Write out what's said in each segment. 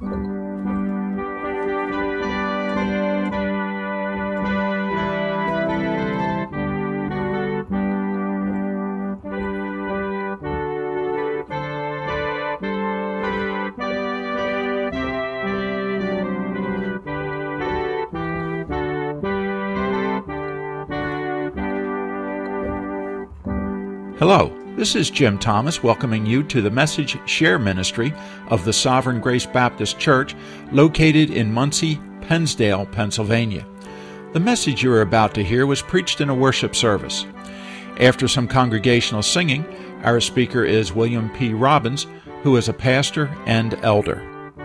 Hello, this is Jim Thomas welcoming you to the Message Share Ministry of the Sovereign Grace Baptist Church located in Muncie, Pennsdale, Pennsylvania. The message you are about to hear was preached in a worship service. After some congregational singing, our speaker is William P. Robbins, who is a pastor and elder.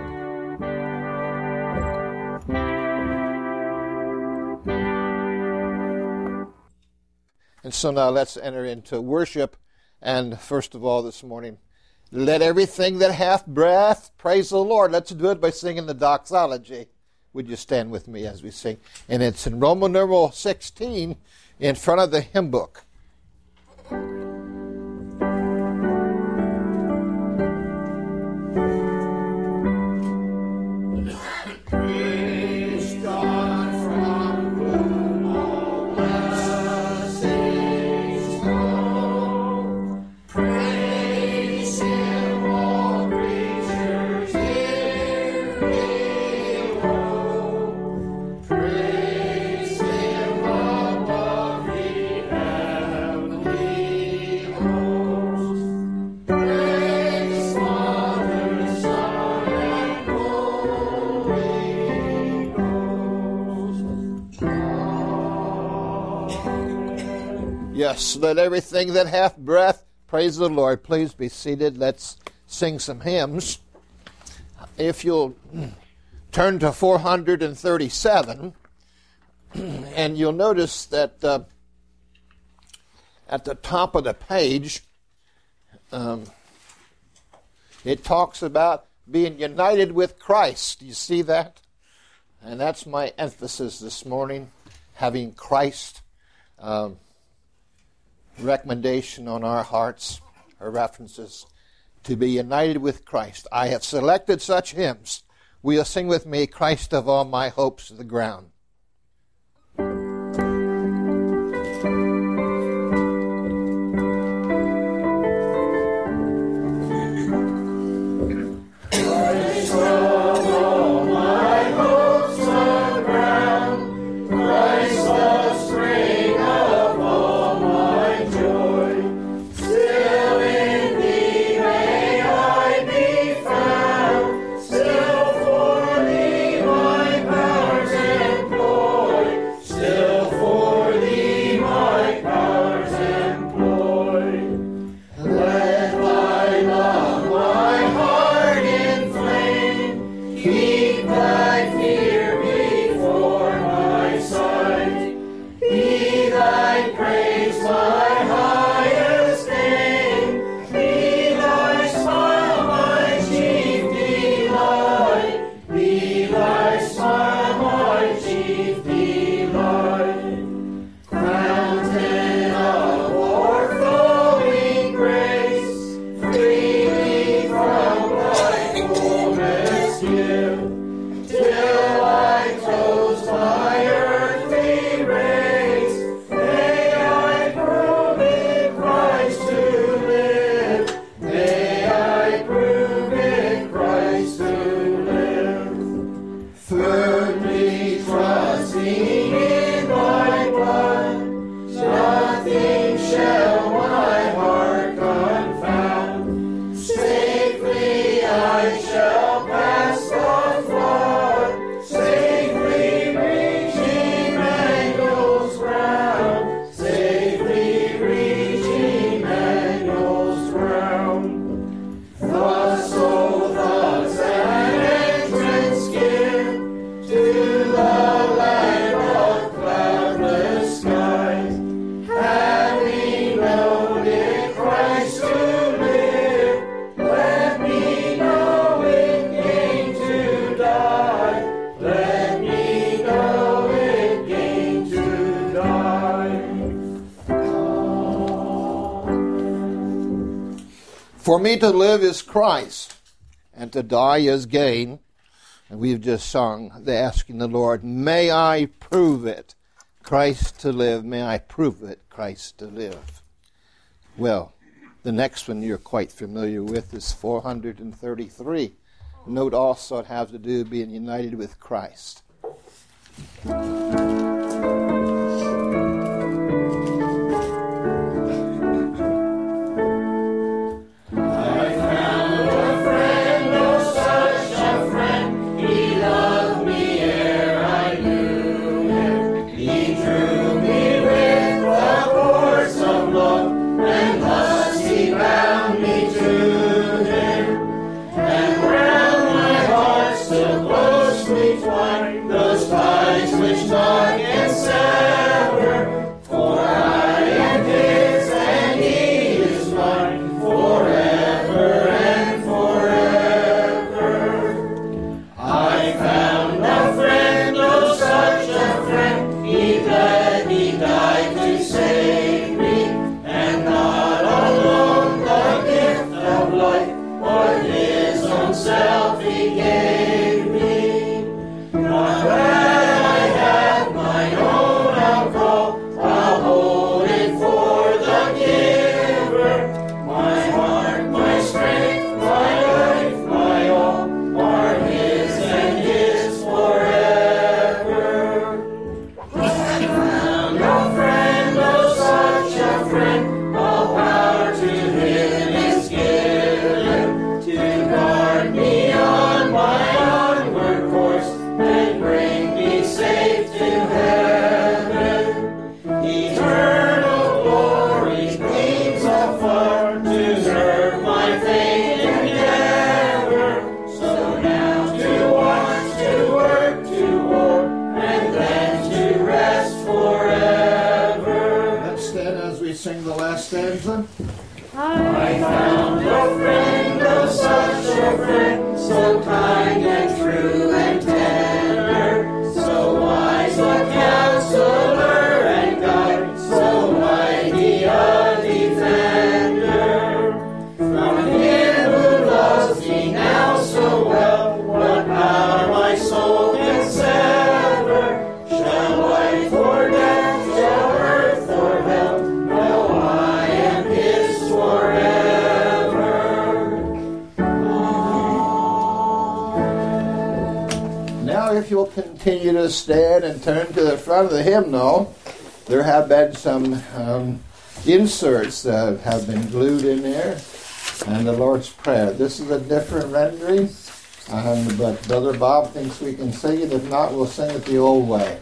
And so now let's enter into worship. And first of all this morning, let everything that hath breath praise the Lord. Let's do it by singing the doxology. Would you stand with me as we sing? And it's in Roman numeral 16 in front of the hymn book. Yes, let everything that hath breath praise the Lord. Please be seated. Let's sing some hymns. If you'll turn to 437, and you'll notice that at the top of the page, it talks about being united with Christ. Do you see that? And that's my emphasis this morning, having Christ recommendation on our hearts, our references, to be united with Christ. I have selected such hymns. Will you sing with me, Christ of all my hopes to the ground? For me to live is Christ, and to die is gain. And we've just sung, asking the Lord, may I prove it, Christ to live. May I prove it, Christ to live. Well, the next one you're quite familiar with is 433. Note also it has to do with being united with Christ. Continue to stand and turn to the front of the hymnal. There have been some inserts that have been glued in there, and the Lord's Prayer. This is a different rendering, but Brother Bob thinks we can sing it. If not, we'll sing it the old way.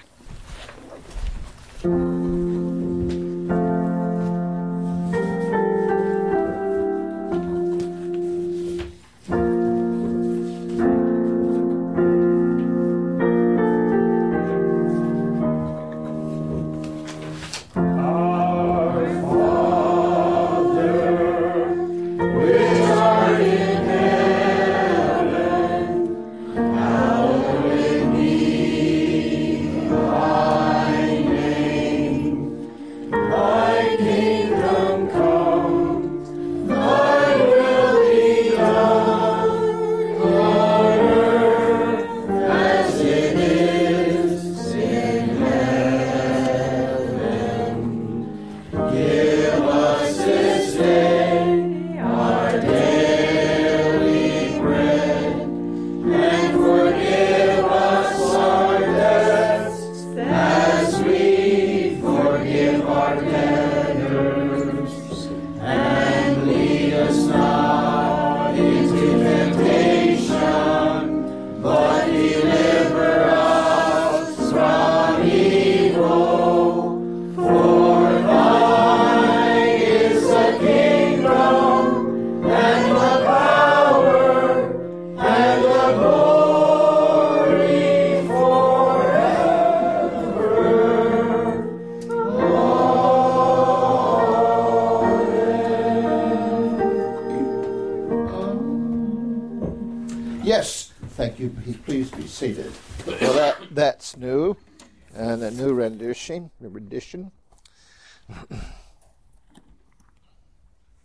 Please be seated. Well, that's new, and a new rendition.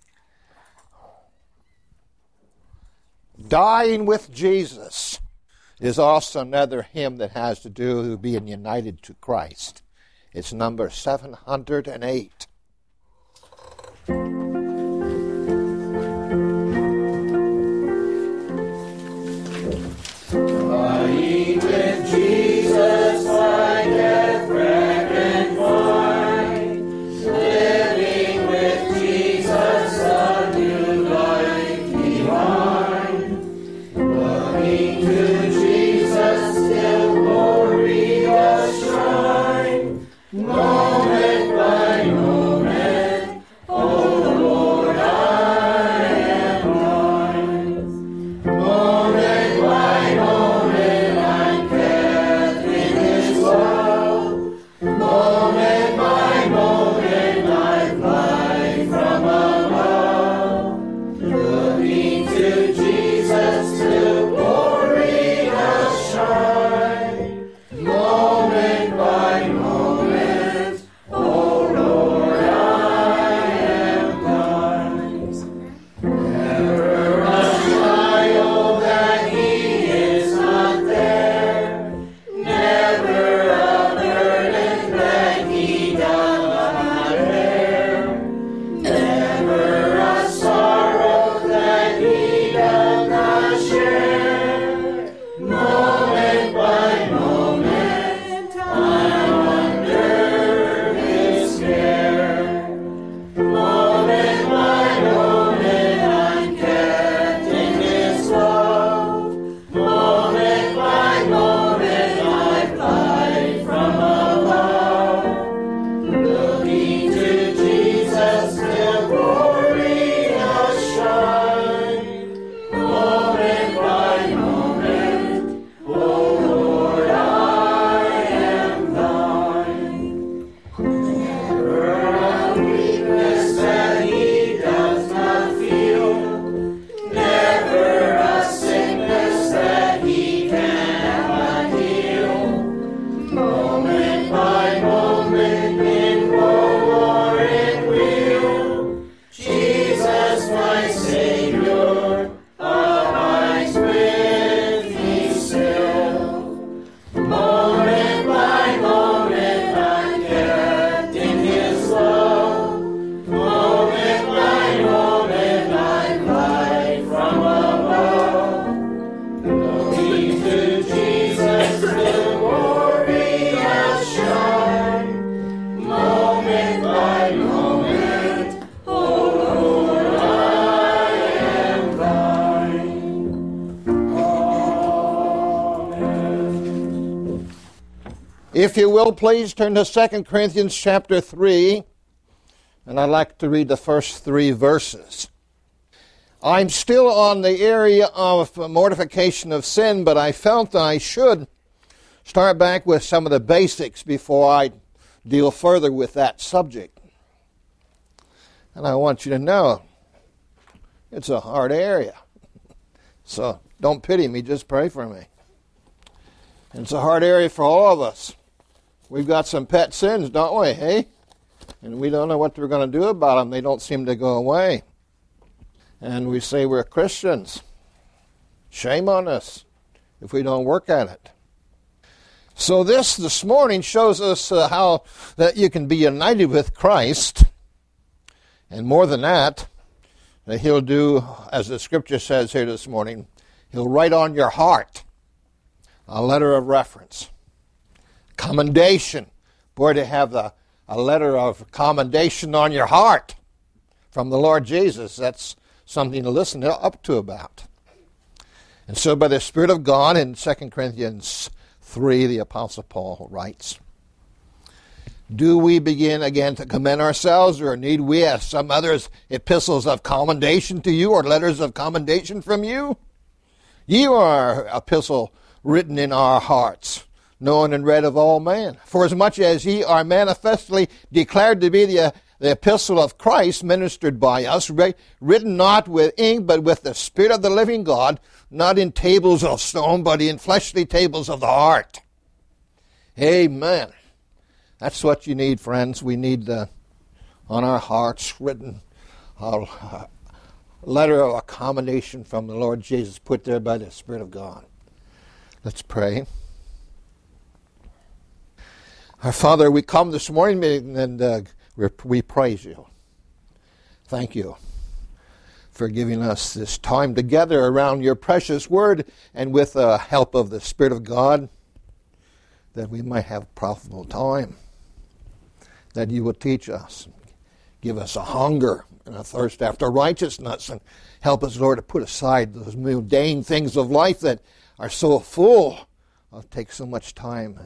Dying with Jesus. is also another hymn that has to do with being united to Christ. It's number 708. Lying with Jesus, my death reckoned mine, living with Jesus, a new life divine, looking to Jesus till glory does shine, moment by moment, oh Lord, I am thine. Moment by moment, I'm kept in His love. Moment by moment, I fly from above. Looking to Jesus till glory does shine. Moment by moment, oh Lord, I am thine. Never a trial that He is not there. Never a burden that He does not bear. Never a sorrow that He does not share. Moment by moment, I'm under His care. Moment by moment, I'm kept in His love. Moment by moment, I fly from above. Looking to Jesus till glory does shine. Moment by moment, oh Lord, I am thine. Never a weakness that He does not feel. Never a sickness that He cannot heal. Moment by moment, in woe or in weal, Jesus, my Savior, abides with me still. Moment by moment, I'm kept in His love. Moment by moment, I fly from above. Looking to Jesus till glory does shine. Moment by moment, oh Lord, I am thine. Amen. If you will, please turn to 2 Corinthians chapter 3, and I'd like to read the first 3 verses. I'm still on the area of mortification of sin, but I felt I should start back with some of the basics before I deal further with that subject. And I want you to know, it's a hard area. So don't pity me, just pray for me. And it's a hard area for all of us. We've got some pet sins, don't we, hey? And we don't know what we're going to do about them. They don't seem to go away. And we say we're Christians. Shame on us if we don't work at it. So this morning shows us how that you can be united with Christ. And more than that He'll do, as the scripture says here this morning, He'll write on your heart a letter of reference. Commendation. Boy, to have a letter of commendation on your heart from the Lord Jesus, that's something to listen up to about. And so by the Spirit of God in 2 Corinthians 3, the Apostle Paul writes, do we begin again to commend ourselves, or need we, as some others, epistles of commendation to you, or letters of commendation from you? Ye are epistle written in our hearts, known and read of all men. For as much as ye are manifestly declared to be the epistle of Christ, ministered by us, written not with ink, but with the Spirit of the living God, not in tables of stone, but in fleshly tables of the heart. Amen. That's what you need, friends. We need on our hearts written a letter of accommodation from the Lord Jesus, put there by the Spirit of God. Let's pray. Our Father, we come this morning and we praise you. Thank you for giving us this time together around your precious word and with the help of the Spirit of God, that we might have profitable time, that you will teach us, give us a hunger and a thirst after righteousness, and help us, Lord, to put aside those mundane things of life that are so full, take so much time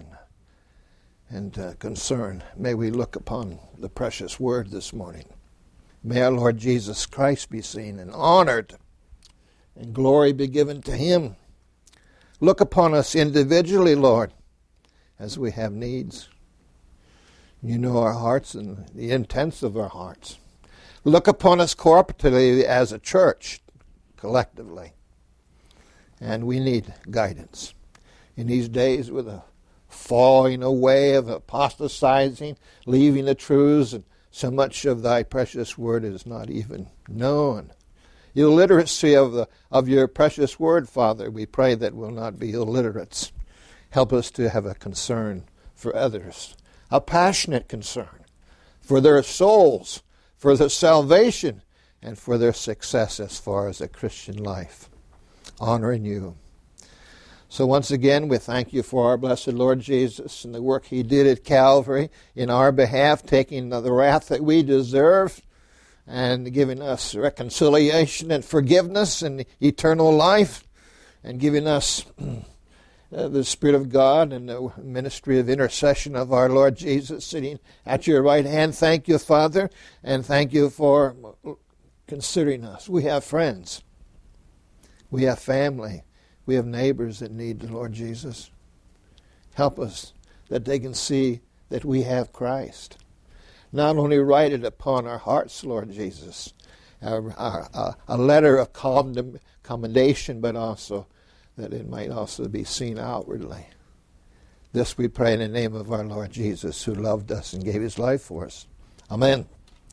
and concern. May we look upon the precious word this morning. May our Lord Jesus Christ be seen and honored, and glory be given to him. Look upon us individually, Lord, as we have needs. You know our hearts and the intents of our hearts. Look upon us corporately as a church, collectively. And we need guidance. In these days with a falling away of apostatizing, leaving the truths, and so much of thy precious word is not even known. The illiteracy of your precious word, Father, we pray that we'll not be illiterates. Help us to have a concern for others, a passionate concern for their souls, for their salvation, and for their success as far as a Christian life, honoring you. So once again, we thank you for our blessed Lord Jesus and the work he did at Calvary in our behalf, taking the wrath that we deserve and giving us reconciliation and forgiveness and eternal life, and giving us the Spirit of God and the ministry of intercession of our Lord Jesus sitting at your right hand. Thank you, Father, and thank you for considering us. We have friends. We have family. We have neighbors that need the Lord Jesus. Help us that they can see that we have Christ. Not only write it upon our hearts, Lord Jesus, a letter of commendation, but also that it might also be seen outwardly. This we pray in the name of our Lord Jesus, who loved us and gave his life for us. Amen.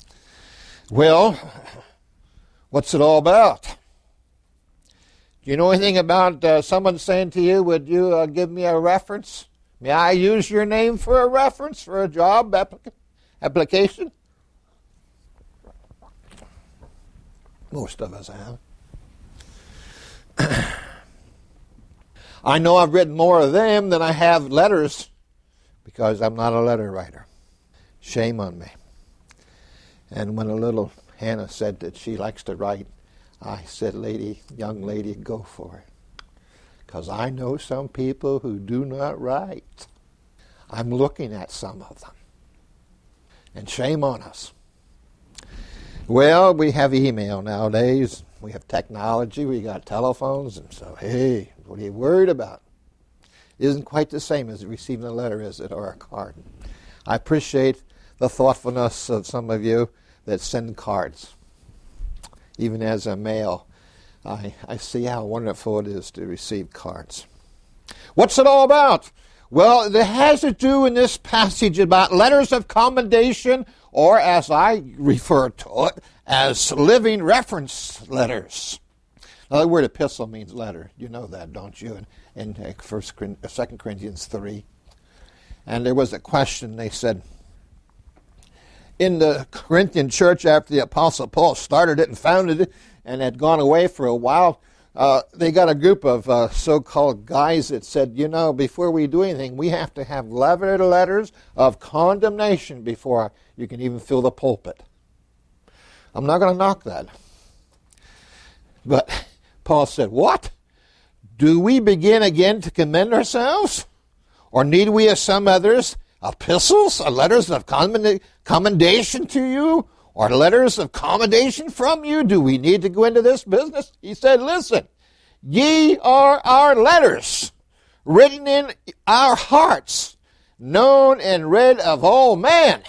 Well, what's it all about? Do you know anything about someone saying to you, would you give me a reference? May I use your name for a reference for a job application? Most of us have. I know I've written more of them than I have letters because I'm not a letter writer. Shame on me. And when a little Hannah said that she likes to write, I said, young lady, go for it. Because I know some people who do not write. I'm looking at some of them. And shame on us. Well, we have email nowadays. We have technology. We got telephones. And so, hey, what are you worried about? It isn't quite the same as receiving a letter, is it, or a card. I appreciate the thoughtfulness of some of you that send cards. Even as a male, I see how wonderful it is to receive cards. What's it all about? Well, it has to do in this passage about letters of commendation, or as I refer to it, as living reference letters. Now, the word epistle means letter. You know that, don't you? In 2 Corinthians 3. And there was a question, they said, in the Corinthian church, after the Apostle Paul started it and founded it and had gone away for a while, they got a group of so-called guys that said, before we do anything, we have to have letters of condemnation before you can even fill the pulpit. I'm not going to knock that. But Paul said, what? Do we begin again to commend ourselves? Or need we, as some others, epistles, or letters of commendation to you, or letters of commendation from you? Do we need to go into this business? He said, listen, ye are our letters, written in our hearts, known and read of all men.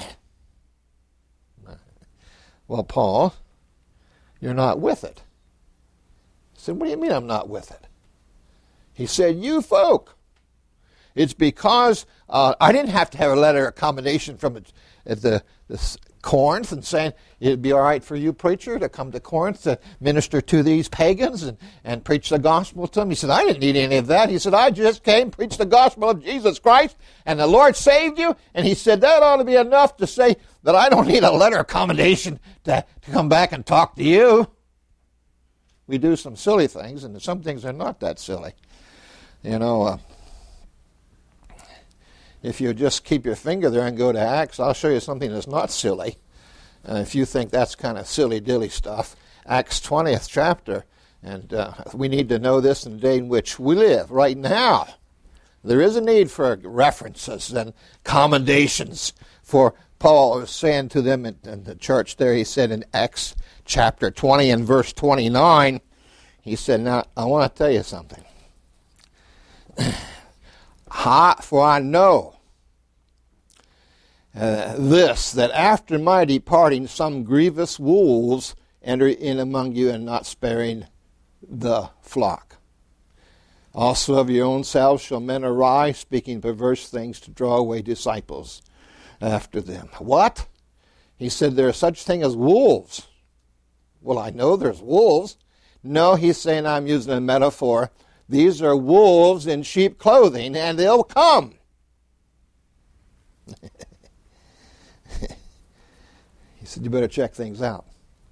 Well, Paul, you're not with it. I said, what do you mean I'm not with it? He said, you folk, It's because I didn't have to have a letter of commendation from the Corinth and saying, it'd be all right for you, preacher, to come to Corinth to minister to these pagans and preach the gospel to them. He said, I didn't need any of that. He said, I just came, preached the gospel of Jesus Christ, and the Lord saved you. And he said, that ought to be enough to say that I don't need a letter of commendation to come back and talk to you. We do some silly things, and some things are not that silly. You know, if you just keep your finger there and go to Acts, I'll show you something that's not silly. If you think that's kind of silly-dilly stuff, Acts 20th chapter, and we need to know this in the day in which we live, right now. There is a need for references and commendations. For Paul was saying to them in the church there, he said in Acts chapter 20 and verse 29, he said, now, I want to tell you something. For I know this, that after my departing some grievous wolves enter in among you, and not sparing the flock. Also of your own selves shall men arise, speaking perverse things to draw away disciples after them. What? He said there are such thing as wolves. Well, I know there's wolves. No, he's saying, I'm using a metaphor. These are wolves in sheep clothing, and they'll come. He said, you better check things out.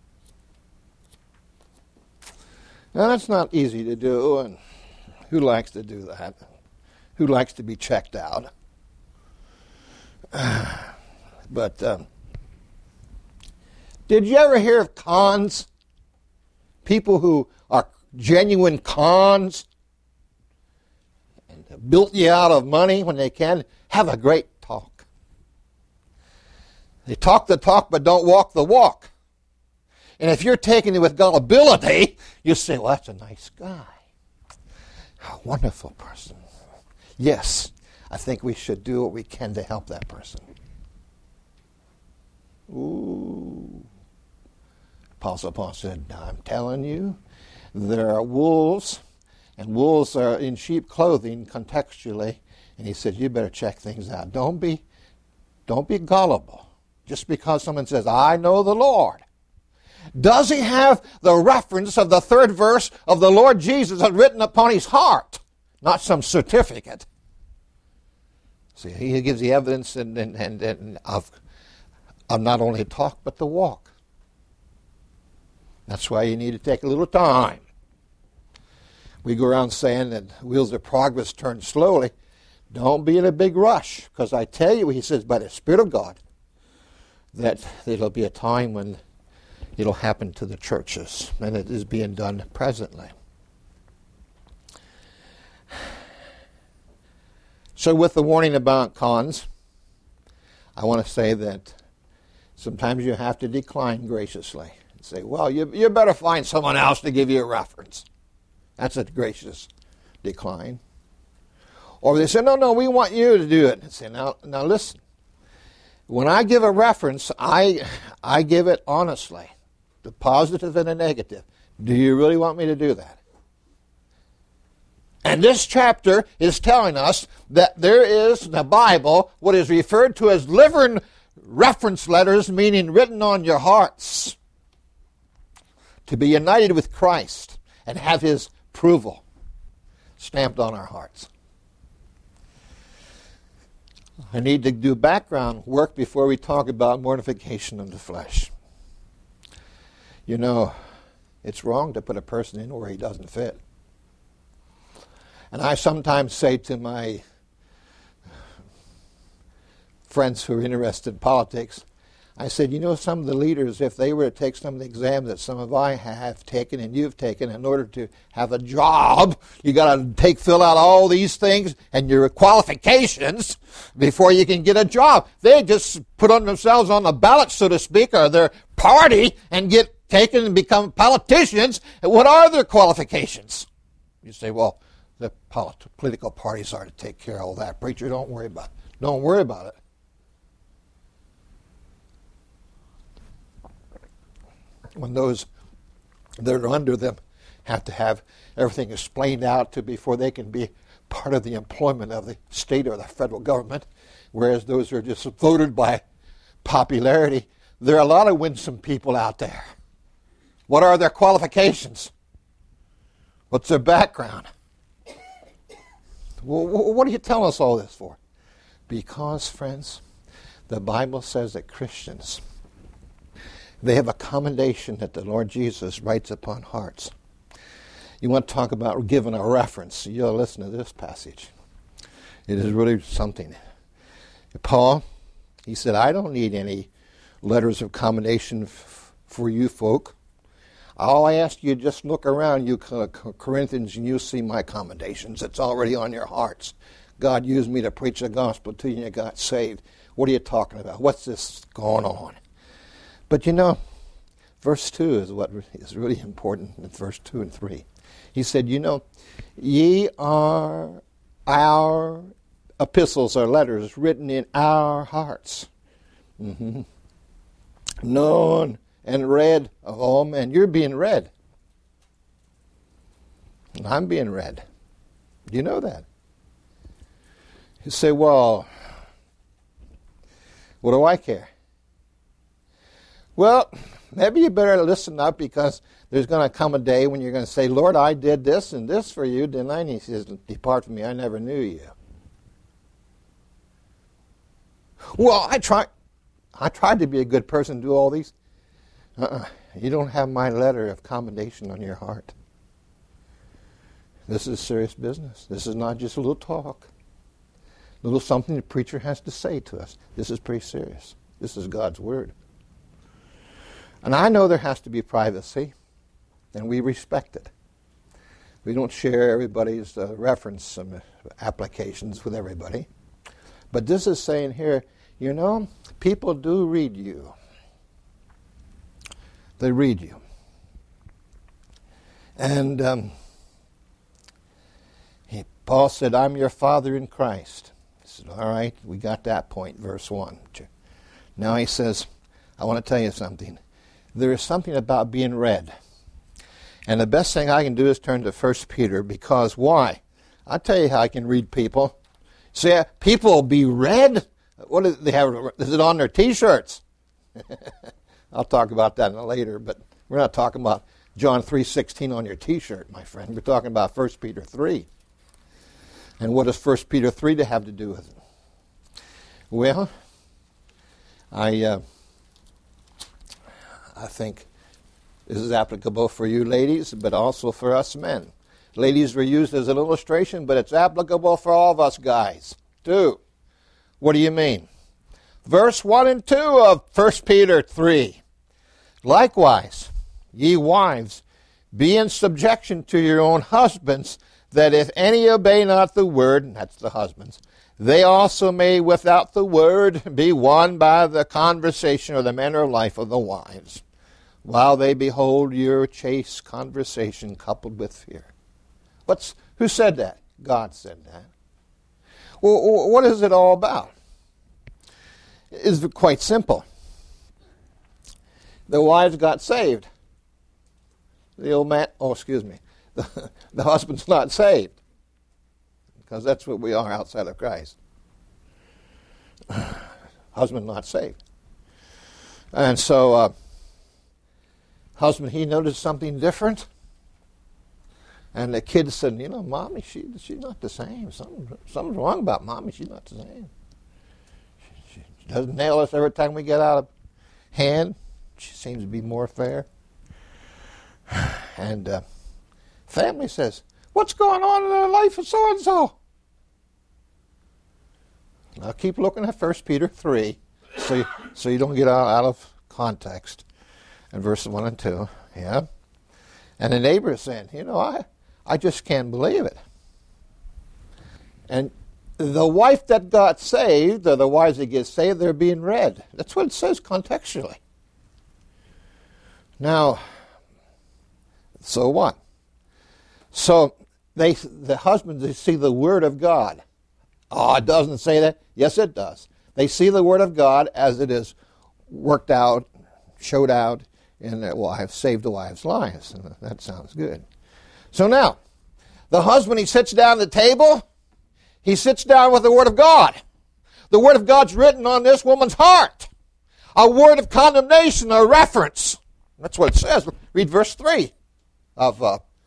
Now, that's not easy to do, and who likes to do that? Who likes to be checked out? But did you ever hear of cons? People who are genuine cons and built you out of money when they can have a great talk. They talk the talk but don't walk the walk. And if you're taking it with gullibility, you say, well, that's a nice guy. A wonderful person. Yes, I think we should do what we can to help that person. Ooh. Apostle Paul said, I'm telling you, there are wolves, and wolves are in sheep clothing contextually. And he said, you better check things out. Don't be gullible. Just because someone says, I know the Lord. Does he have the reference of the third verse of the Lord Jesus written upon his heart? Not some certificate. See, he gives the evidence of not only talk, but the walk. That's why you need to take a little time. We go around saying that wheels of progress turn slowly. Don't be in a big rush, because I tell you, he says, by the Spirit of God, that there'll be a time when it'll happen to the churches, and it is being done presently. So with the warning about cons, I want to say that sometimes you have to decline graciously and say, well, you better find someone else to give you a reference. That's a gracious decline. Or they say, no, we want you to do it. And say, now listen. When I give a reference, I give it honestly, the positive and the negative. Do you really want me to do that? And this chapter is telling us that there is in the Bible what is referred to as living reference letters, meaning written on your hearts, to be united with Christ and have his approval stamped on our hearts. I need to do background work before we talk about mortification of the flesh. You know, it's wrong to put a person in where he doesn't fit. And I sometimes say to my friends who are interested in politics, I said, you know, some of the leaders, if they were to take some of the exams that some of I have taken and you've taken, in order to have a job, you got to fill out all these things and your qualifications before you can get a job. They just put on themselves on the ballot, so to speak, or their party, and get taken and become politicians. What are their qualifications? You say, well, the political parties are to take care of all that. Preacher, don't worry about it. Don't worry about it. When those that are under them have to have everything explained out to before they can be part of the employment of the state or the federal government, whereas those are just voted by popularity. There are a lot of winsome people out there. What are their qualifications? What's their background? Well, what are you telling us all this for? Because, friends, the Bible says that Christians, they have a commendation that the Lord Jesus writes upon hearts. You want to talk about giving a reference, you'll listen to this passage. It is really something. Paul, he said, I don't need any letters of commendation for you folk. All I ask you, just look around, you Corinthians, and you see my commendations. It's already on your hearts. God used me to preach the gospel to you and you got saved. What are you talking about? What's this going on? But you know, verse 2 is what is really important in verse 2 and 3. He said, you know, ye are our epistles or letters written in our hearts. Known and read of all men. You're being read. And I'm being read. Do you know that? You say, well, what do I care? Well, maybe you better listen up, because there's going to come a day when you're going to say, Lord, I did this and this for you, didn't I? And he says, depart from me, I never knew you. Well, I tried to be a good person, do all these. You don't have my letter of commendation on your heart. This is serious business. This is not just a little talk. A little something the preacher has to say to us. This is pretty serious. This is God's word. And I know there has to be privacy, and we respect it. We don't share everybody's reference applications with everybody. But this is saying here, you know, people do read you. They read you. And Paul said, I'm your father in Christ. He said, all right, we got that point, verse 1. Now he says, I want to tell you something. There is something about being read. And the best thing I can do is turn to 1 Peter, because why? I'll tell you how I can read people. See, people will be read. What do they have? Is it on their T-shirts? I'll talk about that later, but we're not talking about John 3:16 on your T-shirt, my friend. We're talking about 1 Peter 3. And what does 1 Peter 3 to have to do with it? Well, I think this is applicable for you ladies, but also for us men. Ladies were used as an illustration, but it's applicable for all of us guys, too. What do you mean? Verse 1 and 2 of 1 Peter 3. Likewise, ye wives, be in subjection to your own husbands, that if any obey not the word, and that's the husbands, they also may without the word be won by the conversation or the manner of life of the wives, while they behold your chaste conversation coupled with fear. Who said that? God said that. Well, what is it all about? It's quite simple. The wives got saved. The old man, the husband's not saved, because that's what we are outside of Christ. Husband not saved. And so, husband, he noticed something different. And the kid said, you know, Mommy, she's not the same. Something's wrong about Mommy. She's not the same. She doesn't nail us every time we get out of hand. She seems to be more fair. And family says, what's going on in the life of so-and-so? Now keep looking at 1 Peter 3 so you don't get out of context. And verses 1 and 2, yeah. And the neighbor is saying, you know, I just can't believe it. And the wife that got saved, or the wives that get saved, they're being read. That's what it says contextually. Now, so what? So the husbands, they see the Word of God. Oh, it doesn't say that? Yes, it does. They see the Word of God as it is worked out, showed out in their wives, saved the wives' lives. And that sounds good. So now, The husband, he sits down at the table. He sits down with the Word of God. The Word of God's written on this woman's heart. A word of condemnation, a reference. That's what it says. Read verse 3 of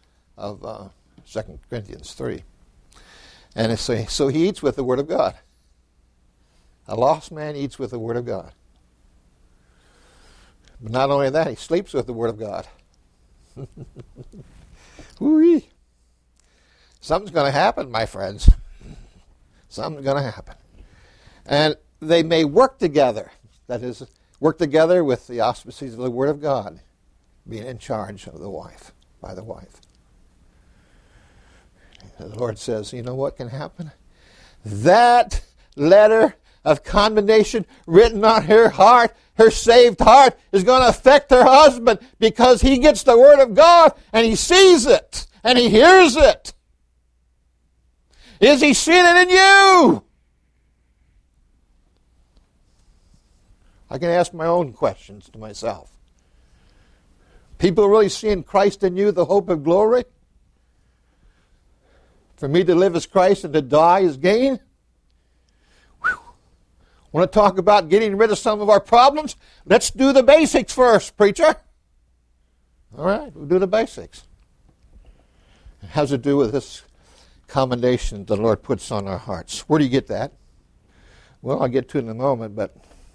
2 Corinthians 3. And it's so he eats with the Word of God. A lost man eats with the Word of God. But not only that, he sleeps with the Word of God. Whoo-wee. Something's going to happen, my friends. Something's going to happen. And they may work together. That is, work together with the auspices of the Word of God, being in charge of the wife, by the wife. The Lord says, you know what can happen? That letter of condemnation written on her heart, her saved heart, is going to affect her husband because he gets the Word of God and he sees it and he hears it. Is he seeing it in you? I can ask my own questions to myself. People really seeing Christ in you, the hope of glory? For me to live as Christ and to die is gain? Whew. Want to talk about getting rid of some of our problems? Let's do the basics first, preacher. All right, we'll do the basics. It has to do with this commendation the Lord puts on our hearts. Where do you get that? Well, I'll get to it in a moment, but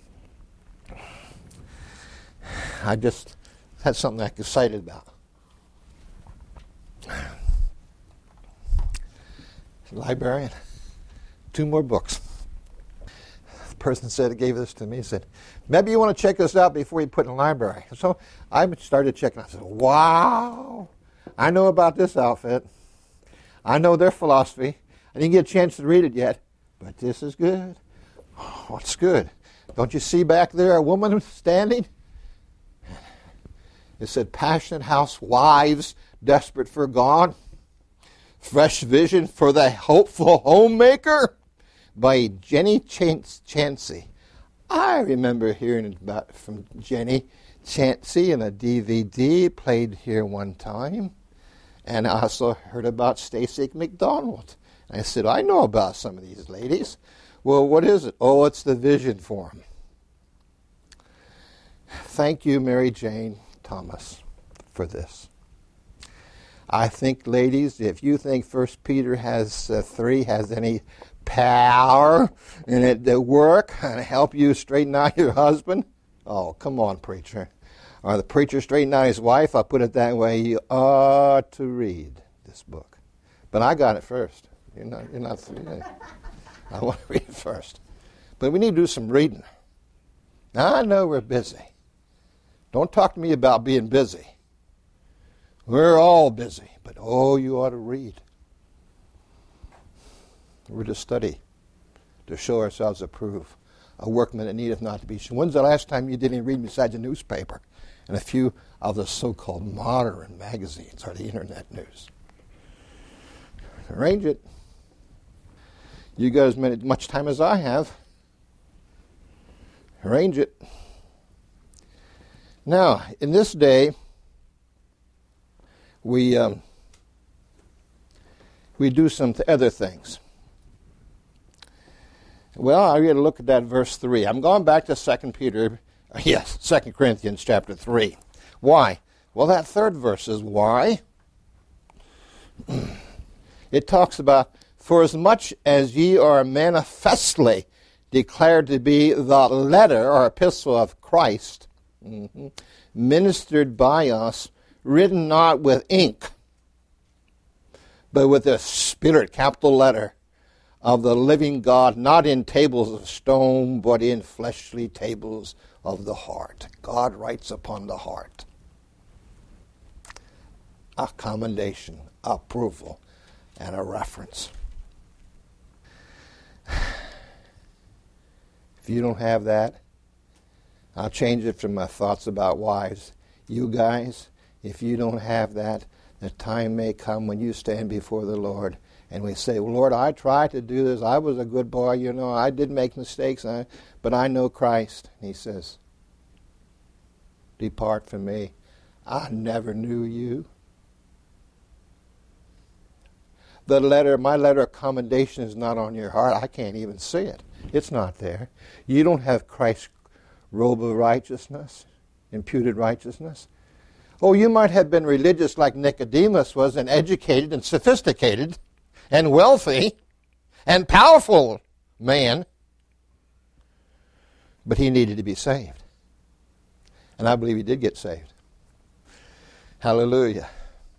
I just had something I was excited about. Librarian, 2 more books. The person gave this to me, said, maybe you want to check this out before you put it in the library. So I started checking. I said, wow, I know about this outfit. I know their philosophy. I didn't get a chance to read it yet, but this is good. Oh, it's good. Don't you see back there a woman standing? It said, passionate housewives, desperate for God. Fresh vision for the hopeful homemaker by Jenny Chancey. I remember hearing about from Jenny Chancey in a DVD played here one time. And I also heard about Stacy McDonald. I said, I know about some of these ladies. Well, what is it? Oh, it's the vision for them. Thank you, Mary Jane Thomas, for this. I think, ladies, if you think 1 Peter 3 has any power in it to work and help you straighten out your husband, oh, come on, preacher. Or the preacher straighten out his wife, I'll put it that way, you ought to read this book. But I got it first. You're not I want to read it first. But we need to do some reading. Now, I know we're busy. Don't talk to me about being busy. We're all busy, but oh, you ought to read. We're to study, to show ourselves approved, a workman that needeth not to be ashamed. When's the last time you didn't read besides a newspaper and a few of the so-called modern magazines or the internet news? Arrange it. You got as much time as I have. Arrange it. Now, in this day, we do some other things. Well, I got to look at that verse 3. I'm going back to 2 Corinthians chapter 3. Why? Well, that third verse is why. It talks about, for as much as ye are manifestly declared to be the letter or epistle of Christ, ministered by us, written not with ink, but with the Spirit, capital letter, of the living God, not in tables of stone, but in fleshly tables of the heart. God writes upon the heart. A commendation, approval, and a reference. If you don't have that, I'll change it from my thoughts about wives. You guys, if you don't have that, the time may come when you stand before the Lord and we say, well, Lord, I tried to do this. I was a good boy. I did make mistakes, but I know Christ. And he says, depart from me. I never knew you. My letter of commendation is not on your heart. I can't even see it. It's not there. You don't have Christ's robe of righteousness, imputed righteousness. Oh, you might have been religious like Nicodemus was, and educated and sophisticated and wealthy and powerful man, but he needed to be saved. And I believe he did get saved. Hallelujah.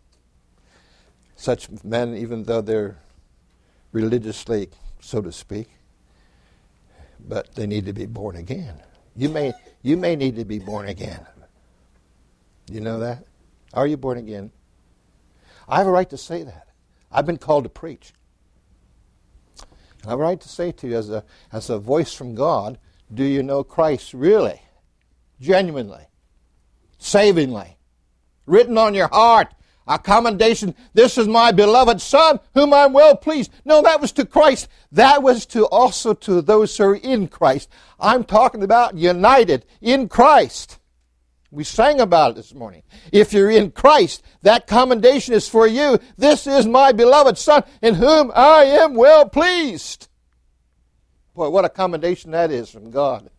Such men, even though they're religiously, so to speak, but they need to be born again. You may need to be born again. You know that? Are you born again? I have a right to say that. I've been called to preach. And I have a right to say to you as a voice from God, do you know Christ really, genuinely, savingly, written on your heart, a commendation, this is my beloved Son, whom I'm well pleased. No, that was to Christ. That was also to those who are in Christ. I'm talking about united in Christ. We sang about it this morning. If you're in Christ, that commendation is for you. This is my beloved Son, in whom I am well pleased. Boy, what a commendation that is from God.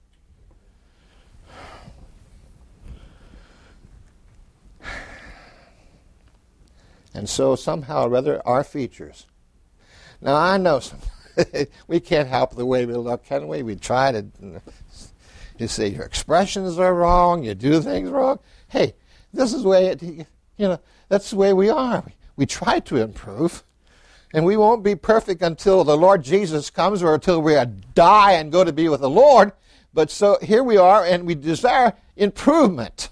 And so somehow or other, our features. Now I know we can't help the way we look, can we? We try to, you say your expressions are wrong, you do things wrong. Hey, this is the way, that's the way we are. We try to improve. And we won't be perfect until the Lord Jesus comes or until we die and go to be with the Lord. But so here we are, and we desire improvement.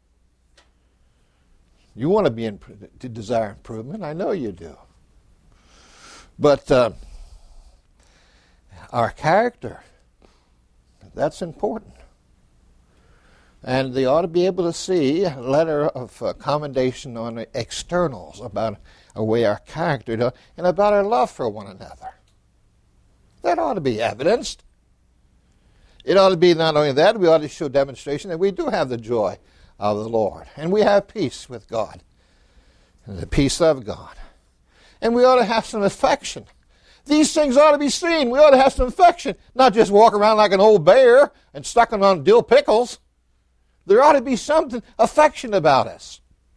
You want to desire improvement. I know you do. But our character, that's important. And they ought to be able to see a letter of commendation on the externals about the way our character does and about our love for one another. That ought to be evidenced. It ought to be not only that, we ought to show demonstration that we do have the joy of the Lord. And we have peace with God. And the peace of God. And we ought to have some affection. These things ought to be seen. We ought to have some affection. Not just walk around like an old bear and sucking on dill pickles. There ought to be something affection about us.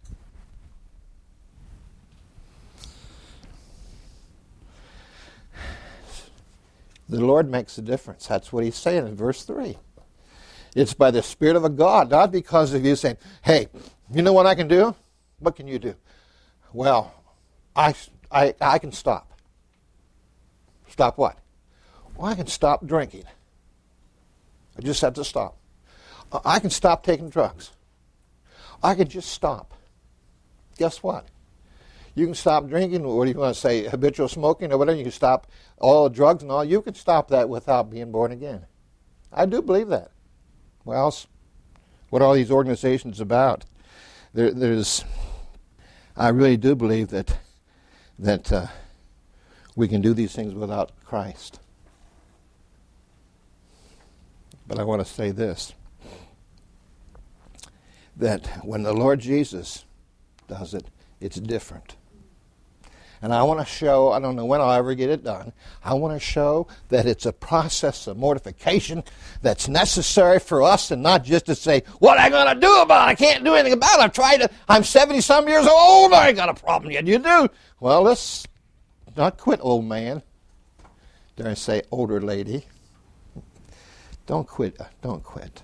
The Lord makes a difference. That's what he's saying in verse 3. It's by the Spirit of a God, not because of you saying, hey, you know what I can do? What can you do? Well, I can stop. Stop what? Well, I can stop drinking. I just have to stop. I can stop taking drugs. I can just stop. Guess what? You can stop drinking, what do you want to say, habitual smoking or whatever. You can stop all the drugs and all. You can stop that without being born again. I do believe that. Well, what are all these organizations about? I really do believe that we can do these things without Christ. But I want to say this, that when the Lord Jesus does it, it's different. And I want to show, I don't know when I'll ever get it done, I want to show that it's a process of mortification that's necessary for us, and not just to say, what am I going to do about it? I can't do anything about it. I've tried it. I'm 70-some years old. I ain't got a problem yet. You do? Well, let's not quit, old man. Dare I say, older lady. Don't quit. Don't quit.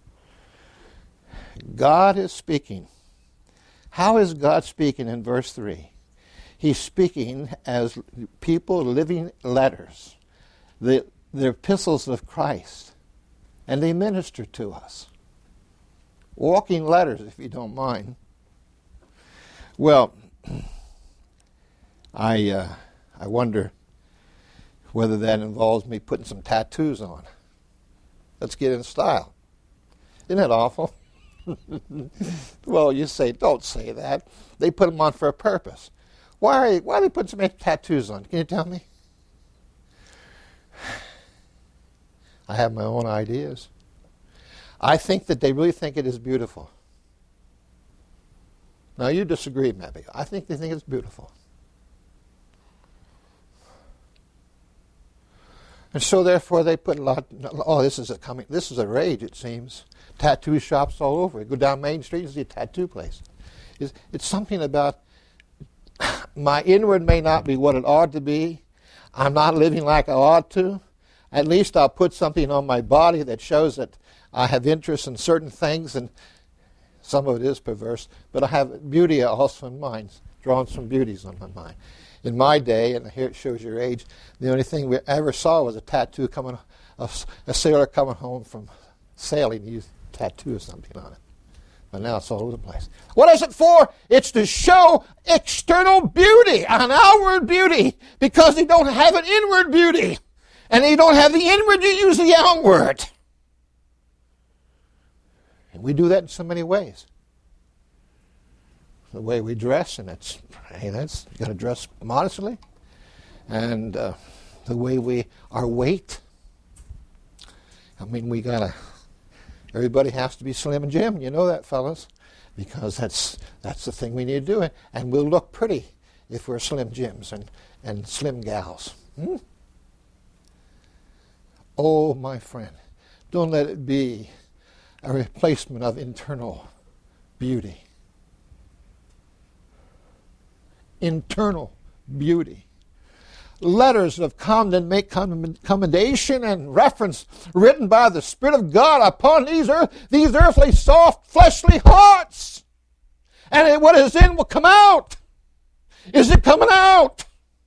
God is speaking. How is God speaking in verse 3? He's speaking as people living letters, the epistles of Christ, and they minister to us. Walking letters, if you don't mind. Well, I wonder whether that involves me putting some tattoos on. Let's get in style. Isn't that awful? Well, you say, don't say that. They put them on for a purpose. Why are they putting so many tattoos on? Can you tell me? I have my own ideas. I think that they really think it is beautiful. Now, you disagree, maybe. I think they think it's beautiful. And so therefore they put a lot, this is a rage, it seems. Tattoo shops all over. You go down Main Street and see a tattoo place. It's something about my inward may not be what it ought to be. I'm not living like I ought to. At least I'll put something on my body that shows that I have interest in certain things, and some of it is perverse, but I have beauty also in mind, drawn some beauties on my mind. In my day, and here it shows your age, the only thing we ever saw was a tattoo a sailor coming home from sailing, he used a tattoo or something on it. But now it's all over the place. What is it for? It's to show external beauty, an outward beauty, because they don't have an inward beauty. And they don't have the inward, you use the outward. And we do that in so many ways. The way we dress, and you got to dress modestly. And the way our weight. I mean, everybody has to be Slim and Jim. You know that, fellas. Because that's the thing we need to do. And we'll look pretty if we're Slim Jims and Slim gals. Oh, my friend, don't let it be a replacement of internal beauty. Internal beauty. Letters of commendation and reference written by the Spirit of God upon these earthly, soft, fleshly hearts. And what is in will come out. Is it coming out?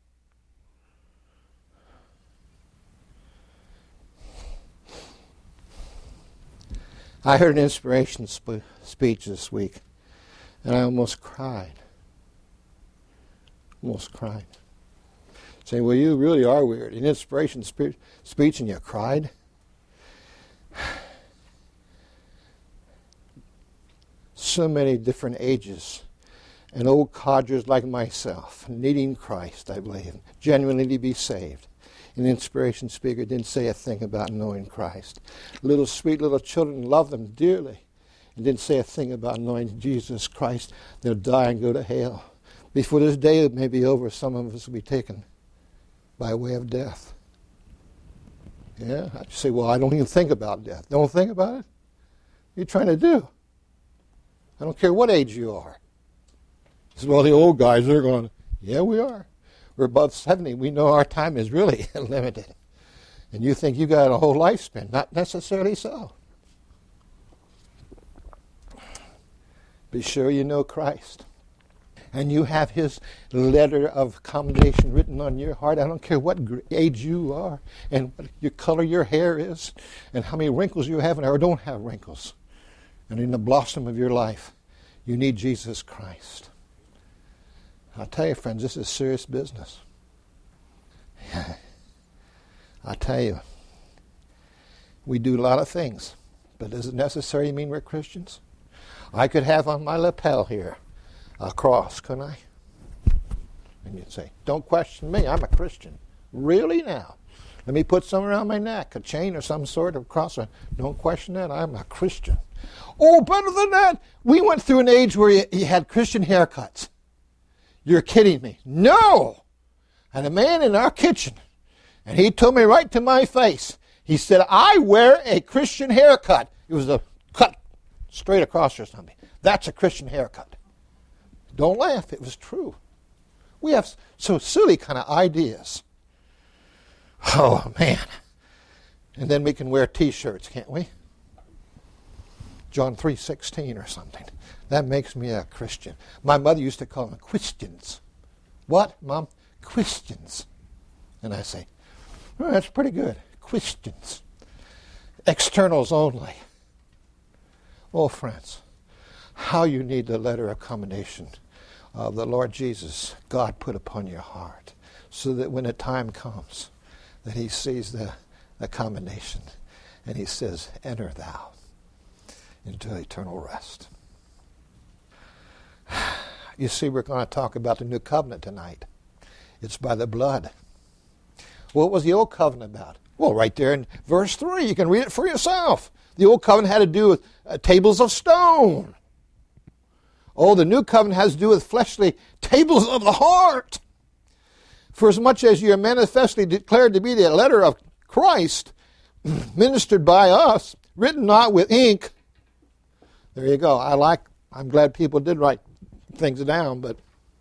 I heard an inspiration speech this week, and I almost cried. Saying, well, you really are weird. An inspiration speech and you cried? So many different ages, and old codgers like myself, needing Christ, I believe, genuinely to be saved. An inspiration speaker didn't say a thing about knowing Christ. Sweet little children loved them dearly and didn't say a thing about knowing Jesus Christ. They'll die and go to hell. Before this day may be over, some of us will be taken by way of death. Yeah, I say, well, I don't even think about death. Don't think about it? What are you trying to do? I don't care what age you are. He says, well, the old guys, they're going, yeah, we are. We're above 70. We know our time is really limited. And you think you got a whole lifespan. Not necessarily so. Be sure you know Christ. And you have his letter of commendation written on your heart. I don't care what age you are and what your color your hair is and how many wrinkles you have or don't have wrinkles. And in the blossom of your life, you need Jesus Christ. I'll tell you, friends, this is serious business. I'll tell you, we do a lot of things, but does it necessarily mean we're Christians? I could have on my lapel here a cross, couldn't I? And you'd say, don't question me, I'm a Christian. Really now? Let me put some around my neck, a chain or some sort of cross. Don't question that, I'm a Christian. Oh, better than that, we went through an age where you had Christian haircuts. You're kidding me. No! And a man in our kitchen, and he told me right to my face, he said, I wear a Christian haircut. It was a cut straight across or something. That's a Christian haircut. Don't laugh, it was true. We have so silly kind of ideas. Oh, man. And then we can wear T-shirts, can't we? John 3:16 or something. That makes me a Christian. My mother used to call them Christians. What, Mom? Christians. And I say, oh, that's pretty good. Christians. Externals only. Oh, friends, how you need the letter of commendation of the Lord Jesus God put upon your heart, so that when the time comes that he sees the commendation and he says, enter thou into eternal rest. You see, we're going to talk about the new covenant tonight. It's by the blood. What was the old covenant about? Well, right there in verse 3, you can read it for yourself. The old covenant had to do with tables of stone. Oh, the new covenant has to do with fleshly tables of the heart. For as much as you are manifestly declared to be the letter of Christ, ministered by us, written not with ink. There you go. I'm glad people did write things down, but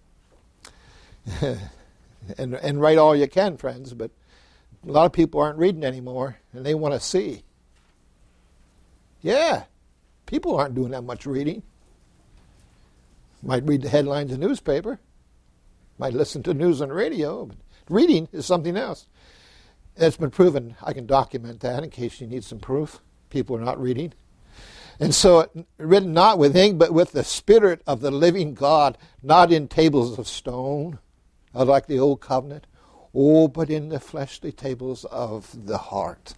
and write all you can, friends, but a lot of people aren't reading anymore, and they want to see. Yeah, people aren't doing that much reading. Might read the headlines in the newspaper, might listen to news on the radio, but reading is something else. It's been proven. I can document that in case you need some proof. People are not reading. And so, written not with ink, but with the Spirit of the living God, not in tables of stone, like the old covenant, but in the fleshly tables of the heart.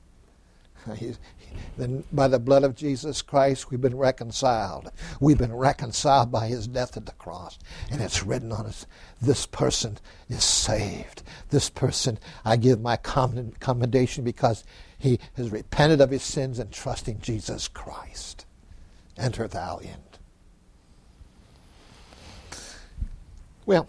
Then by the blood of Jesus Christ, we've been reconciled. We've been reconciled by his death at the cross. And it's written on us, this person is saved. This person, I give my commendation because he has repented of his sins and trusting Jesus Christ. Enter thou in. Well,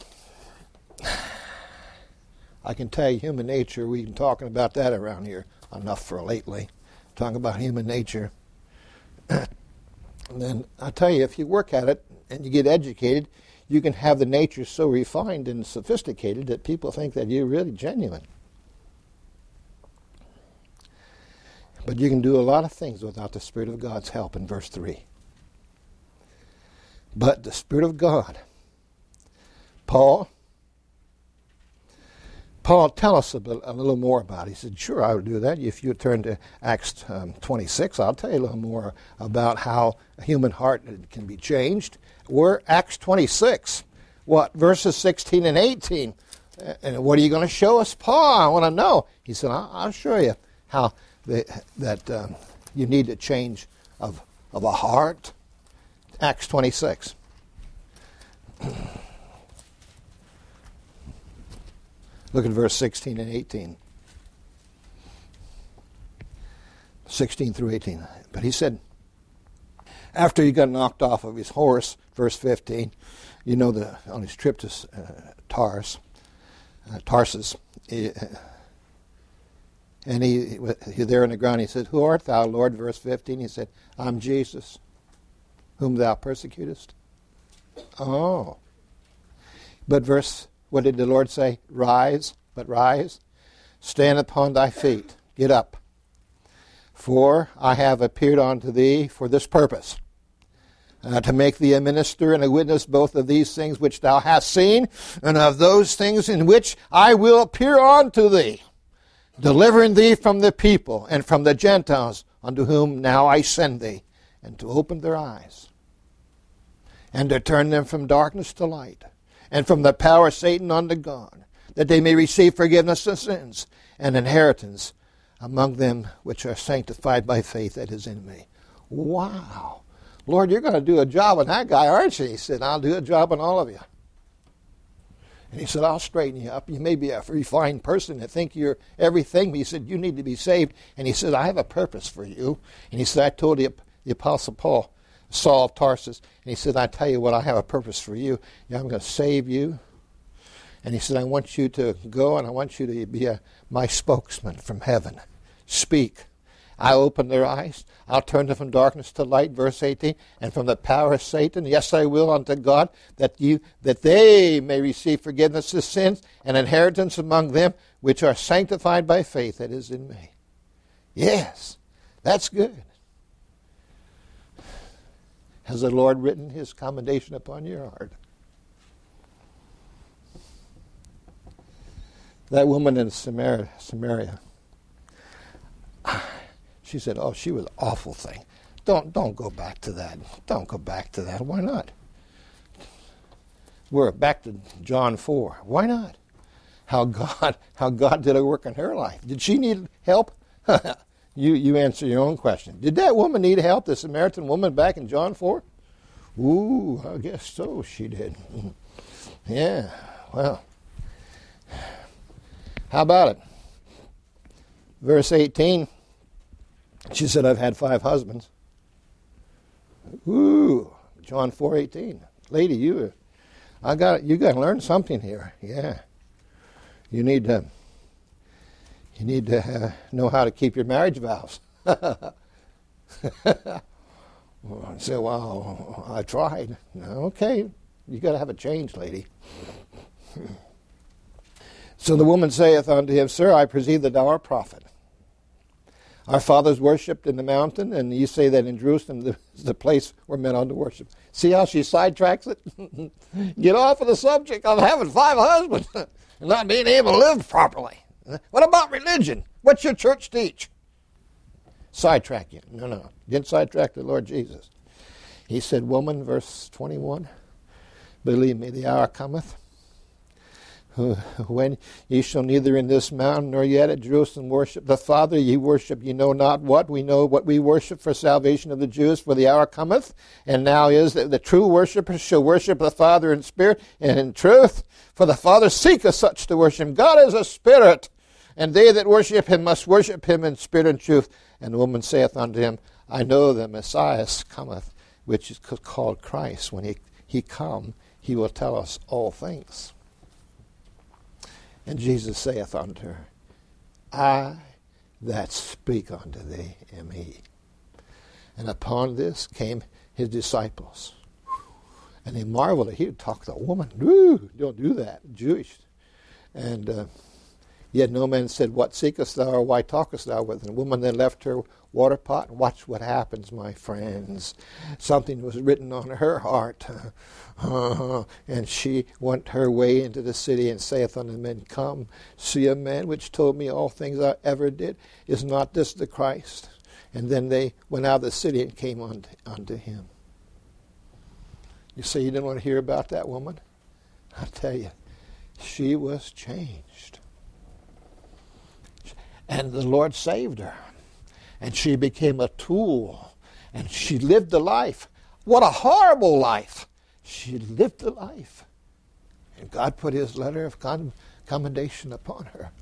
I can tell you human nature, we've been talking about that around here enough for lately. Talking about human nature. And then I tell you, if you work at it and you get educated, you can have the nature so refined and sophisticated that people think that you're really genuine. But you can do a lot of things without the Spirit of God's help in verse 3. But the Spirit of God. Paul, tell us a little more about it. He said, sure, I would do that. If you turn to Acts 26, I'll tell you a little more about how a human heart can be changed. We're Acts 26, verses 16 and 18. And what are you going to show us, Paul? I want to know. He said, I'll show you how that you need a change of a heart. Acts 26. Look at verse 16 and 18. 16 through 18. But he said, after he got knocked off of his horse, verse 15, you know, on his trip to Tarsus, and he there on the ground, he said, who art thou, Lord? Verse 15, he said, I'm Jesus, whom thou persecutest. Oh. But what did the Lord say? Rise, stand upon thy feet, get up. For I have appeared unto thee for this purpose, to make thee a minister and a witness both of these things which thou hast seen, and of those things in which I will appear unto thee, delivering thee from the people and from the Gentiles, unto whom now I send thee, and to open their eyes, and to turn them from darkness to light, and from the power of Satan unto God, that they may receive forgiveness of sins and inheritance among them which are sanctified by faith that is in me. Wow. Lord, you're going to do a job on that guy, aren't you? He said, I'll do a job on all of you. And he said, I'll straighten you up. You may be a refined person that think you're everything, but he said, you need to be saved. And he said, I have a purpose for you. And he said, I told the Apostle Paul, Saul of Tarsus, and he said, I tell you what, I have a purpose for you. I'm going to save you. And he said, I want you to go and I want you to be my spokesman from heaven. Speak. I open their eyes. I'll turn them from darkness to light, verse 18, and from the power of Satan, yes, I will unto God, that they may receive forgiveness of sins and inheritance among them which are sanctified by faith that is in me. Yes, that's good. Has the Lord written his commendation upon your heart? That woman in Samaria, she said, oh, she was an awful thing. Don't go back to that. Don't go back to that. Why not? We're back to John 4. Why not? How God did a work in her life. Did she need help? You answer your own question. Did that woman need help, the Samaritan woman back in John 4? Ooh, I guess so, she did. Yeah, well. How about it? Verse 18, she said, I've had 5 husbands. Ooh, John 4:18. Lady, you got to learn something here. Yeah. You need to You need to know how to keep your marriage vows. Well, I say, well, I tried. Okay, you got to have a change, lady. So the woman saith unto him, Sir, I perceive that thou art a prophet. Our fathers worshipped in the mountain, and you say that in Jerusalem is the place where men ought to worship. See how she sidetracks it? Get off of the subject of having 5 husbands and not being able to live properly. What about religion? What's your church teach? Sidetrack you. No. Didn't sidetrack the Lord Jesus. He said, Woman, verse 21, believe me, the hour cometh when ye shall neither in this mountain nor yet at Jerusalem worship the Father. Ye worship ye know not what. We know what we worship for salvation of the Jews. For the hour cometh, and now is, that the true worshippers shall worship the Father in spirit and in truth. For the Father seeketh such to worship him. God is a spirit, and they that worship him must worship him in spirit and truth. And the woman saith unto him, I know the Messiah cometh, which is called Christ. When he come, he will tell us all things. And Jesus saith unto her, I that speak unto thee am he. And upon this came his disciples. And they marveled that he would talk to a woman. Ooh, don't do that, Jewish. And yet no man said, What seekest thou, or why talkest thou with? And the woman then left her water pot, and watch what happens, my friends. Something was written on her heart. And she went her way into the city, and saith unto the men, Come, see a man which told me all things I ever did. Is not this the Christ? And then they went out of the city and came unto him. You say you didn't want to hear about that woman? I'll tell you, she was changed. And the Lord saved her. And she became a tool. And she lived a life. What a horrible life. She lived a life. And God put his letter of commendation upon her.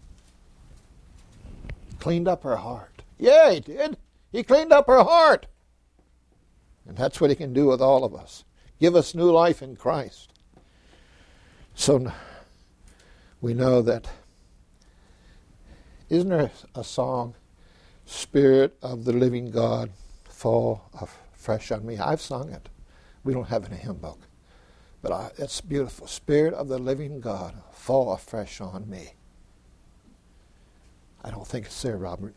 Cleaned up her heart. Yeah, he did. He cleaned up her heart. And that's what he can do with all of us. Give us new life in Christ. So we know that. Isn't there a song, Spirit of the living God, fall afresh on me? I've sung it. We don't have it in a hymn book. But it's beautiful. Spirit of the living God, fall afresh on me. I don't think it's there, Robert.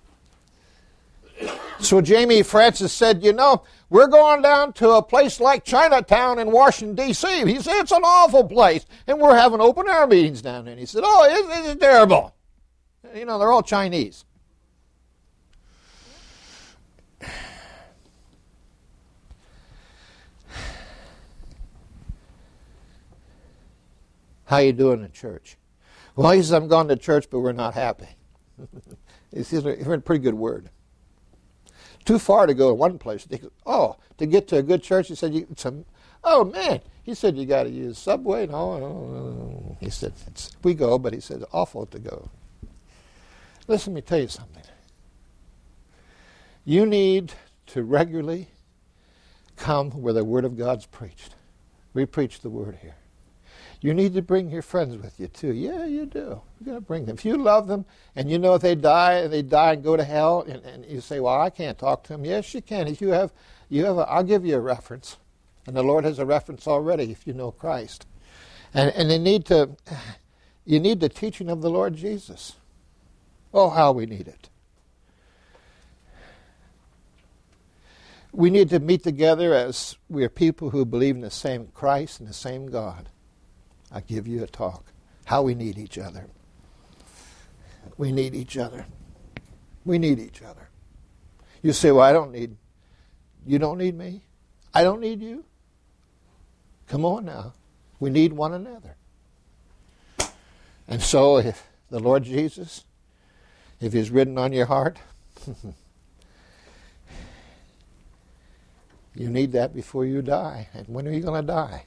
So Jamie Francis said, we're going down to a place like Chinatown in Washington, D.C. He said, it's an awful place. And we're having open-air meetings down there. And he said, it's terrible. They're all Chinese. How you doing in church? Well, he says, I'm going to church, but we're not happy. He says, he's a pretty good word. Too far to go to one place. To get to a good church, he said, he said, you got to use Subway? No. He said, we go, but he said, it's awful to go. Listen, let me tell you something. You need to regularly come where the Word of God's preached. We preach the Word here. You need to bring your friends with you too. Yeah, you do. You got to bring them. If you love them and you know if they die and go to hell, and you say, "Well, I can't talk to them." Yes, you can. If you have, I'll give you a reference, and the Lord has a reference already. If you know Christ, and you need the teaching of the Lord Jesus. Oh, how we need it. We need to meet together as we are people who believe in the same Christ and the same God. I give you a talk. How we need each other. We need each other. We need each other. You say, well, you don't need me. I don't need you. Come on now. We need one another. And so if the Lord Jesus, if he's written on your heart, you need that before you die. And when are you going to die?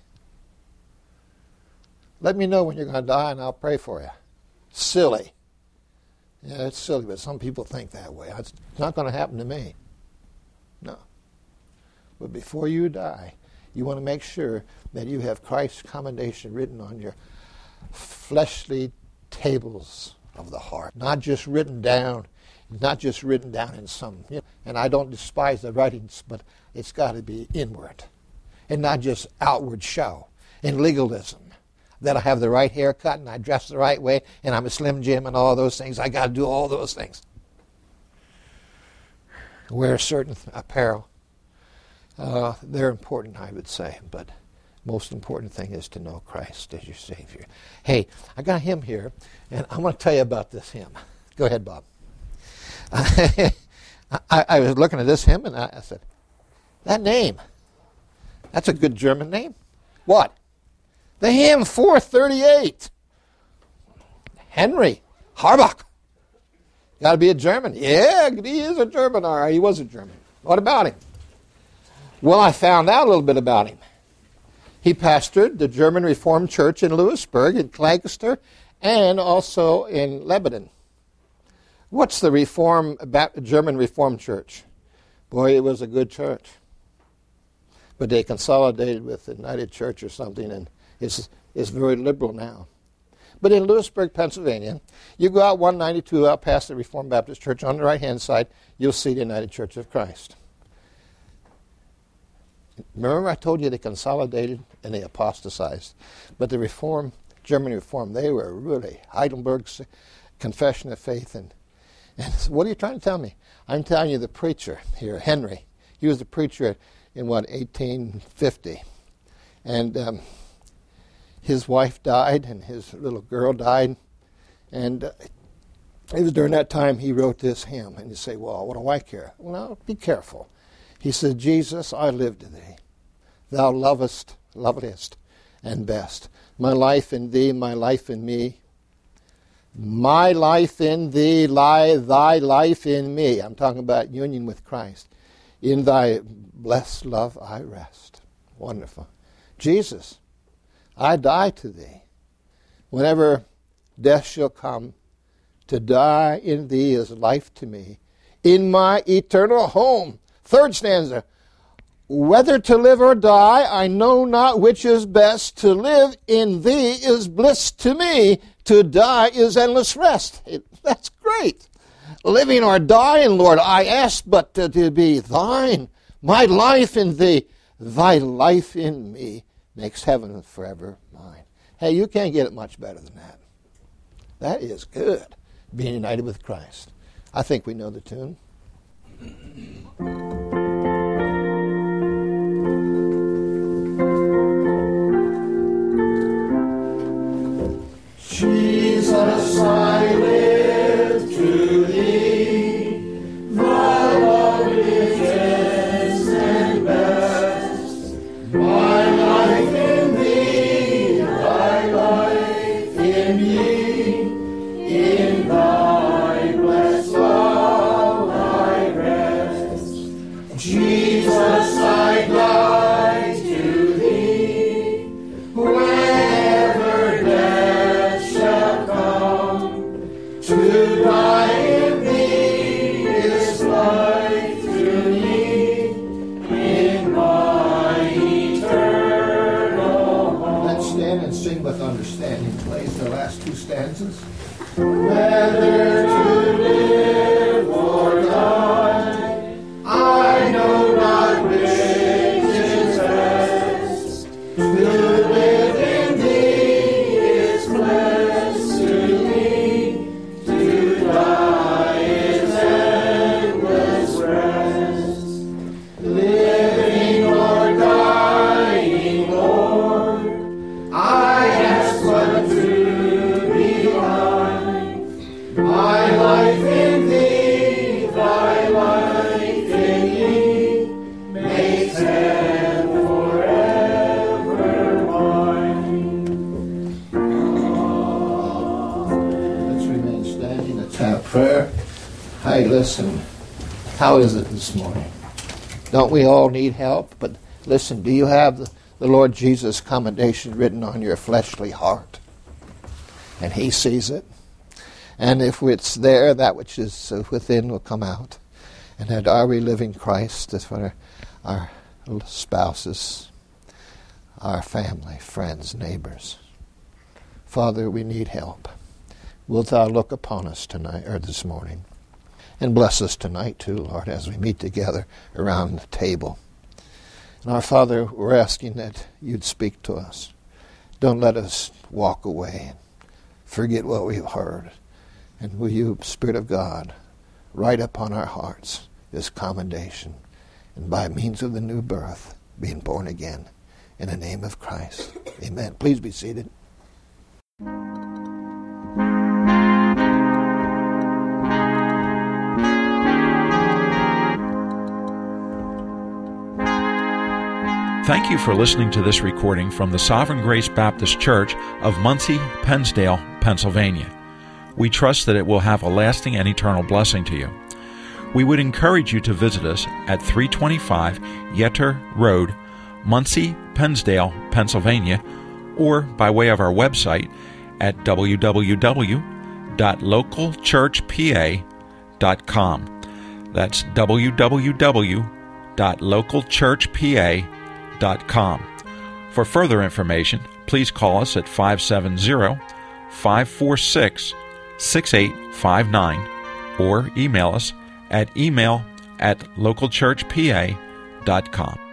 Let me know when you're going to die, and I'll pray for you. Silly. Yeah, it's silly, but some people think that way. It's not going to happen to me. No. But before you die, you want to make sure that you have Christ's commendation written on your fleshly tables of the heart. Not just written down in some, and I don't despise the writings, but it's got to be inward and not just outward show. And legalism, that I have the right haircut and I dress the right way and I'm a Slim Jim and all those things. I got to do all those things. Wear certain apparel. They're important, I would say, but most important thing is to know Christ as your Savior. Hey, I got a hymn here, and I'm going to tell you about this hymn. Go ahead, Bob. I was looking at this hymn, and I said, that name, that's a good German name. What? The hymn 438. Henry Harbach. Got to be a German. Yeah, he is a German. All right, he was a German. What about him? Well, I found out a little bit about him. He pastored the German Reformed Church in Lewisburg, in Lancaster, and also in Lebanon. What's the German Reformed Church? Boy, it was a good church. But they consolidated with the United Church or something, and it's very liberal now. But in Lewisburg, Pennsylvania, you go out 192 out past the Reformed Baptist Church, on the right-hand side, you'll see the United Church of Christ. Remember I told you they consolidated and they apostatized. But the German Reform, they were really Heidelberg's Confession of Faith. And what are you trying to tell me? I'm telling you the preacher here, Henry. He was the preacher in, 1850. And his wife died and his little girl died. And it was during that time he wrote this hymn. And you say, well, what do I care? Well, be careful. He said, Jesus, I live to thee. Thou lovest and best. My life in thee, my life in me. My life in thee, thy life in me. I'm talking about union with Christ. In thy blessed love I rest. Wonderful. Jesus, I die to thee. Whenever death shall come, to die in thee is life to me. In my eternal home. Third stanza. Whether to live or die, I know not which is best. To live in thee is bliss to me. To die is endless rest. That's great. Living or dying, Lord, I ask but to be thine. My life in thee, thy life in me, makes heaven forever mine. Hey, you can't get it much better than that. That is good, being united with Christ. I think we know the tune. Jesus, I live to thee, thy love is best and best. My life in thee, thy life in me, in thy blessed love I rest. Jesus, I die to thee, whenever death shall come. To die in thee is life to me, in my eternal home. Let's stand and sing with understanding, please, the last two stanzas. Whether to live or die, I know not which is best. To live in thee is blessed to me. To die is endless rest. Living or dying, Lord, I ask but to be thine. My life in thee, thy life in me, makes heaven forever mine. Let's remain standing. Let's have prayer. Hey, listen. How is it this morning? Don't we all need help? But listen, do you have the Lord Jesus' commendation written on your fleshly heart? And He sees it. And if it's there, that which is within will come out. And that are we living Christ for our spouses, our family, friends, neighbors? Father, we need help. Wilt thou look upon us tonight or this morning? And bless us tonight too, Lord, as we meet together around the table. And our Father, we're asking that you'd speak to us. Don't let us walk away and forget what we've heard. And will you, Spirit of God, write upon our hearts this commendation, and by means of the new birth, being born again, in the name of Christ. Amen. Please be seated. Thank you for listening to this recording from the Sovereign Grace Baptist Church of Muncie, Pennsdale, Pennsylvania. We trust that it will have a lasting and eternal blessing to you. We would encourage you to visit us at 325 Yetter Road, Muncie, Pennsdale, Pennsylvania, or by way of our website at www.localchurchpa.com. That's www.localchurchpa.com. For further information, please call us at 570-546-6859 or email us at email@localchurchpa.com.